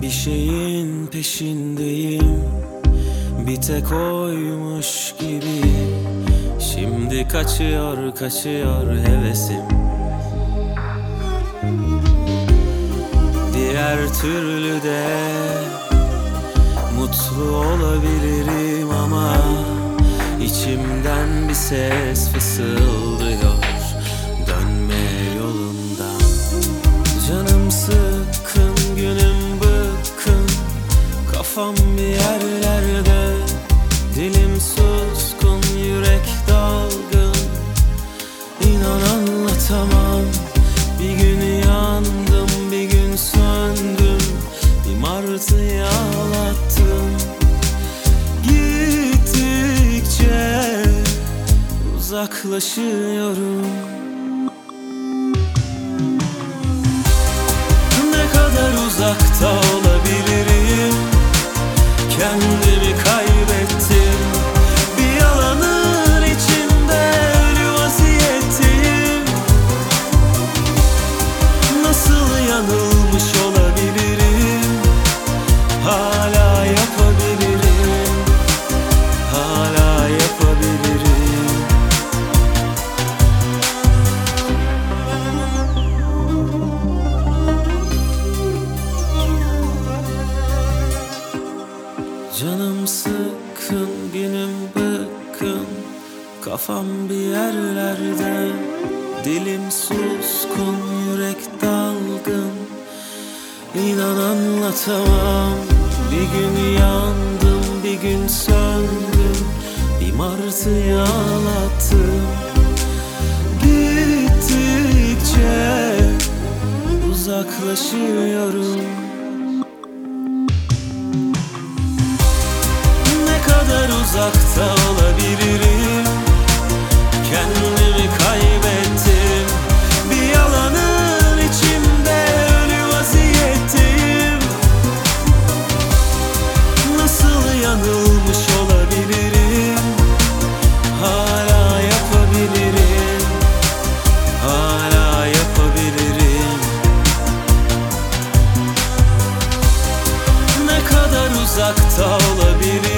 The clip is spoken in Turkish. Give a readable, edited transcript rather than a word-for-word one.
Bir şeyin peşindeyim, bir tek oymuş gibi. Şimdi kaçıyor hevesim. Diğer türlü de mutlu olabilirim ama içimden bir ses fısıldıyor, dönme yolundan. Canım sıkkın, günüm bıkkın, kafam bir yerlerde, dilim suskun, yürek dalgın. İnan anlatamam, bir gün yandım, bir gün söndüm, bir martıyı ağlattım. Gittikçe uzaklaşıyorum. Ne kadar uzakta olabilirim, kendimi kaybettim. Bir yalanın içinde ölü vaziyetteyim. Nasıl yanılmış olabilirim, hala yapabilirim, hala yapabilirim. Canım sıkkın, günüm bıkkın, kafam bir yerlerde, dilim suskun, yürek dalgın. İnan anlatamam, bir gün yandım, bir gün söndüm, bir martıyı ağlattım. Gittikçe uzaklaşıyorum. Ne kadar uzakta olabilirim, kendimi kaybettim. Bir yalanın içinde ölü vaziyetteyim. Nasıl yanılmış olabilirim, hala yapabilirim, hala yapabilirim. Ne kadar uzakta olabilirim,